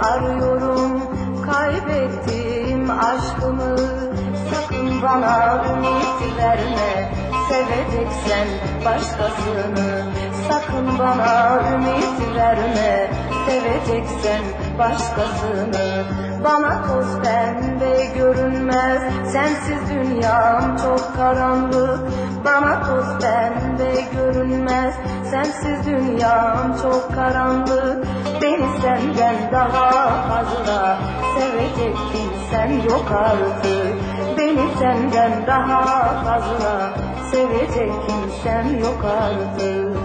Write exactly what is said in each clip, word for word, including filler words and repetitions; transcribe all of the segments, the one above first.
arıyorum kaybettiğim aşkımı. Sakın bana ümit verme, seveceksen başkasını. Sakın bana ümit verme, seveceksen başkasını. Bana toz pembe görünmez, sensiz dünyam çok karanlık. Bana toz pembe görünmez, sensiz dünyam çok karanlık. Beni senden daha fazla sevecek kimsen yok artık. Beni senden daha fazla sevecek kimsen yok artık.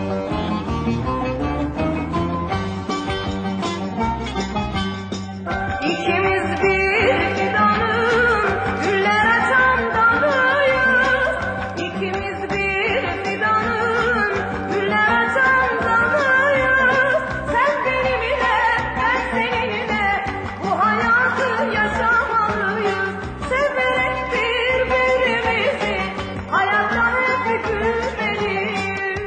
İkimiz bir fidanın güller açan dalıyız. İkimiz bir fidanın güller açan dalıyız. Sen benimle, ben seninle bu hayatı yaşamalıyız. Severek birbirimizi hayatta hep gülmeliyiz.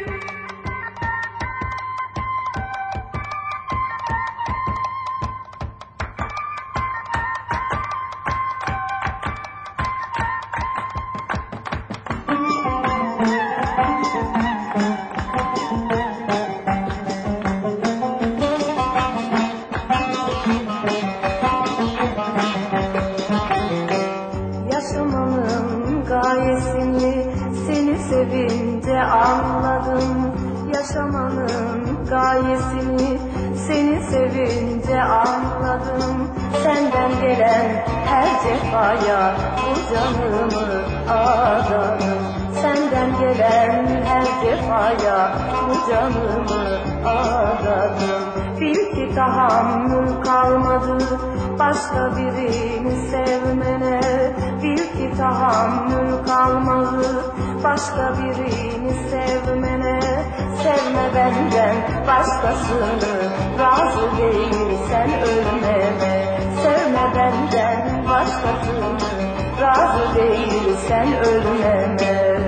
Yaşamanın gayesini seni sevince anladım. Yaşamanın gayesini seni sevince anladım. Senden gelen her cefaya bu canımı adadım. Senden gelen her cefaya bu canımı adadım. Bil ki tahammül kalmadı başka birini sevmene. Bil ki tahammül kalmadı başka birini sevmene. Sevme benden başkasını, razı değilsen ölmeme. Sevme benden başkasını, razı değilsen ölmeme.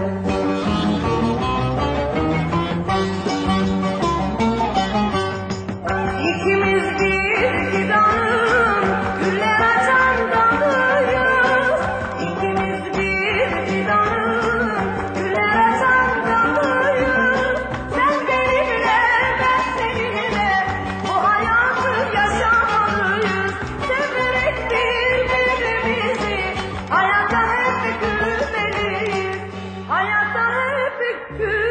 İkimiz bir fidanın güller açan dalıyız. İkimiz bir fidanın güller açan dalıyız. Sen benimle, ben seninle bu hayatı yaşamalıyız. Severek birbirimizi hayatta hep gülmeliyiz. Hayatta hep gülmeliyiz.